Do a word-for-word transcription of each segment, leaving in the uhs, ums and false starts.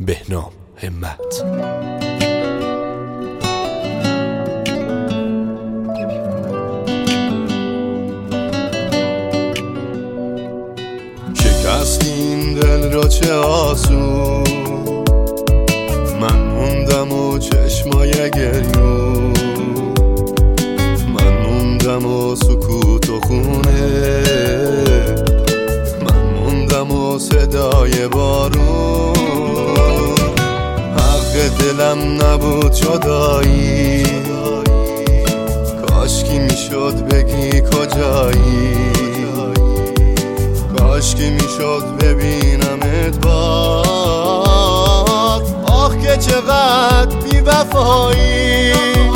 بهنام همت. شکستی این دل را چه آسون، من موندم و چشمای گریون، من موندم و سکوت و خونه، من موندم و صدای بارون. حق دلم نبود جدایی، کاشکی میشد بگی کجایی، کاشکی میشد ببینمت باز. آخ که چقدر بی وفایی،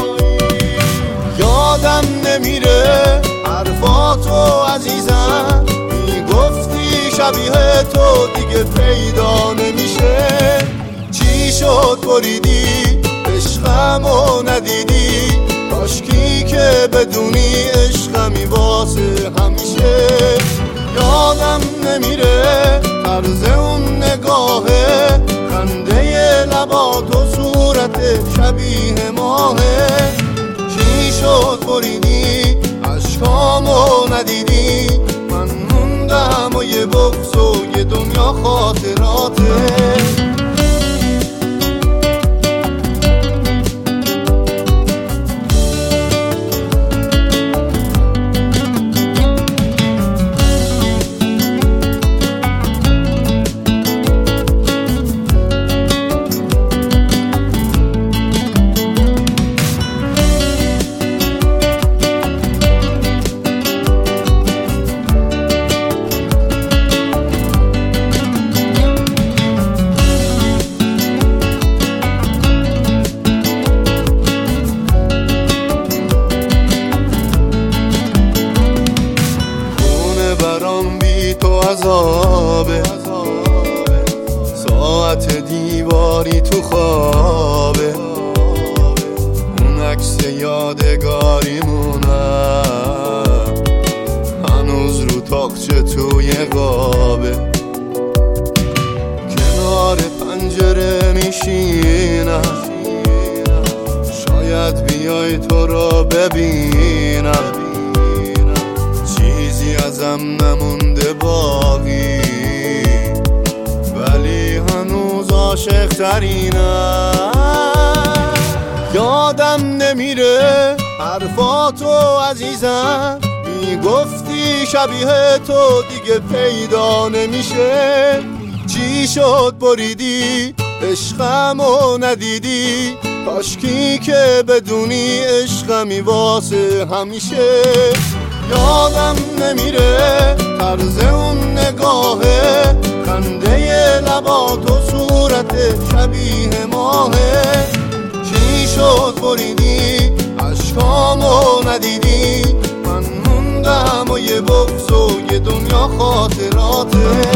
یادم نمیره حرفاتو عزیزم، میگفتی شبیه تو دیگه پیدا نمیشه. چی شد بریدی عشقمو ندیدی، کاشکی که بدونی عشقمی واسه همیشه. یادم نمیره طرز اون نگاهه، خنده لبات و صورت شبیه ماهه. چی شد بریدی عشقامو ندیدی، من موندم و یه بغض و یه دنیا خاطراته. عذابه ساعت دیواری تو خوابه، اون عکس یادگاری مونه هنوز رو تاقچه توی قابه. کنار پنجره میشینم، شاید بیای تو رو ببینم، چیزی ازم نمونده باقی، ولی هنوز عاشق ترینم. یادم نمیره حرفاتو عزیزم، میگفتی شبیه تو دیگه پیدا نمیشه. چی شد بریدی عشقمو ندیدی، کاشکی که بدونی عشقمی واسه همیشه. یادم نمیره طرز اون نگاهه، خنده لبات و صورت شبیه ماهه. چی شد بریدی عشقامو ندیدی، من موندم و یه بغض و یه دنیا خاطراته.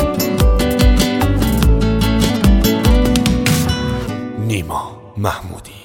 نیما محمودی.